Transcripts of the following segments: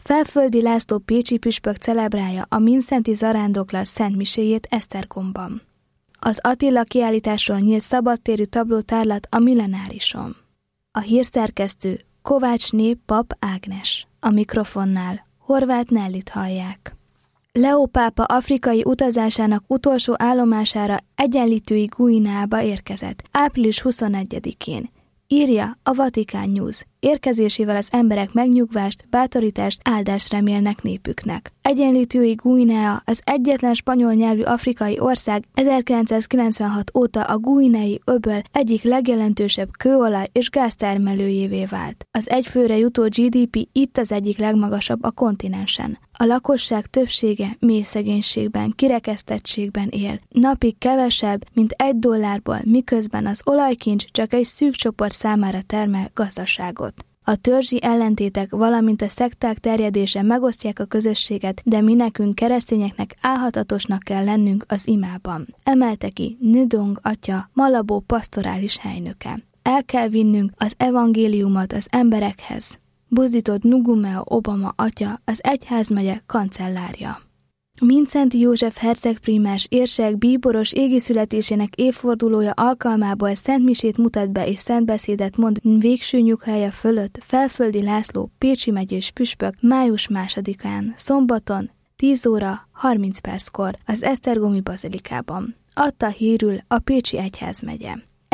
Felföldi László pécsi püspök celebrálja a Minszenti Zarándoklat szentmiséjét Esztergomban. Az Attila kiállításról nyílt szabadtérű tablótárlat a Millenárison. A hírszerkesztő Kovácsné Pap Ágnes. A mikrofonnál Horváth Nellit hallják. Leó pápa afrikai utazásának utolsó állomására Egyenlítői Guineába érkezett, április 21-én. Írja a Vatican News. Érkezésével az emberek megnyugvást, bátorítást, áldást remélnek népüknek. Egyenlítői Guinea az egyetlen spanyol nyelvű afrikai ország 1996 óta a guineai öböl egyik legjelentősebb kőolaj- és gáztermelőjévé vált. Az egyfőre jutó GDP itt az egyik legmagasabb a kontinensen. A lakosság többsége mély szegénységben, kirekesztettségben él. Napig kevesebb, mint $1, miközben az olajkincs csak egy szűk csoport számára termel gazdaságot. A törzsi ellentétek, valamint a szekták terjedése megosztják a közösséget, de mi nekünk keresztényeknek álhatatosnak kell lennünk az imában. Emelte ki Ndong atya, Malabo pastorális helynöke. El kell vinnünk az evangéliumot az emberekhez. Buzdított Ngumeo Obama atya, az egyházmegye kancellárja. Mindszenty József hercegprímás érsek bíboros égi születésének évfordulója alkalmából szentmisét mutat be és szentbeszédet mond végső nyughelye fölött Felföldi László pécsi megyés püspök május 2-án, szombaton 10 óra 30 perckor az Esztergomi bazilikában. Adta hírül a Pécsi Egyházmegye.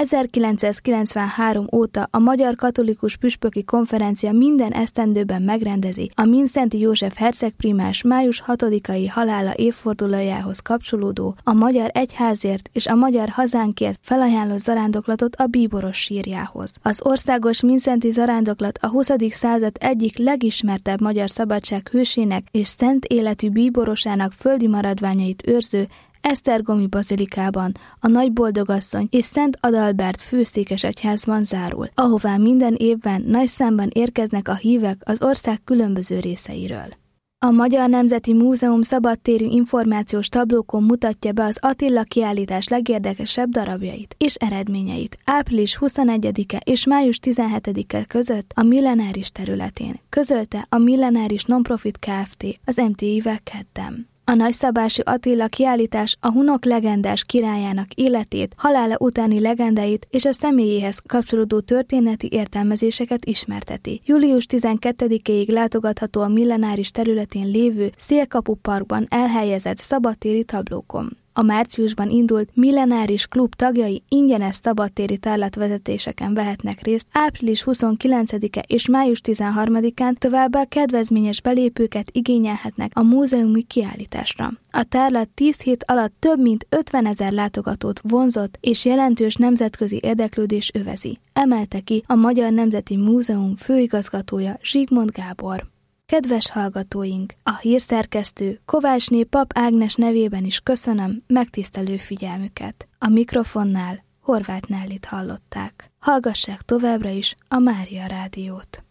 1993 óta a Magyar Katolikus Püspöki Konferencia minden esztendőben megrendezi a Mindszenty József hercegprímás május 6-ai halála évfordulójához kapcsolódó a Magyar Egyházért és a Magyar Hazánkért felajánlott zarándoklatot a bíboros sírjához. Az országos Mindszenty zarándoklat a 20. század egyik legismertebb magyar szabadság hősének és szent életű bíborosának földi maradványait őrző Esztergomi bazilikában, a Nagyboldogasszony és Szent Adalbert főszékesegyházban zárul, ahová minden évben nagy számban érkeznek a hívek az ország különböző részeiről. A Magyar Nemzeti Múzeum szabadtérű információs tablókon mutatja be az Attila kiállítás legérdekesebb darabjait és eredményeit április 21-e és május 17-e között a Millenáris területén, közölte a Millenáris Nonprofit Kft. Az MTI-vel kedden. A nagyszabású Attila kiállítás a hunok legendás királyának életét, halála utáni legendáit és a személyéhez kapcsolódó történeti értelmezéseket ismerteti. Július 12-ig látogatható a Millenáris területén lévő Szélkapu Parkban elhelyezett szabadtéri tablókon. A márciusban indult Millenáris Klub tagjai ingyenes szabadtéri tárlatvezetéseken vehetnek részt április 29-e és május 13-án, továbbá kedvezményes belépőket igényelhetnek a múzeumi kiállításra. A tárlat 10 hét alatt több mint 50 000 látogatót vonzott és jelentős nemzetközi érdeklődés övezi, emelte ki a Magyar Nemzeti Múzeum főigazgatója Zsigmond Gábor. Kedves hallgatóink, a hírszerkesztő Kovácsné Pap Ágnes nevében is köszönöm megtisztelő figyelmüket. A mikrofonnál Horváth Nellit hallották. Hallgassák továbbra is a Mária Rádiót.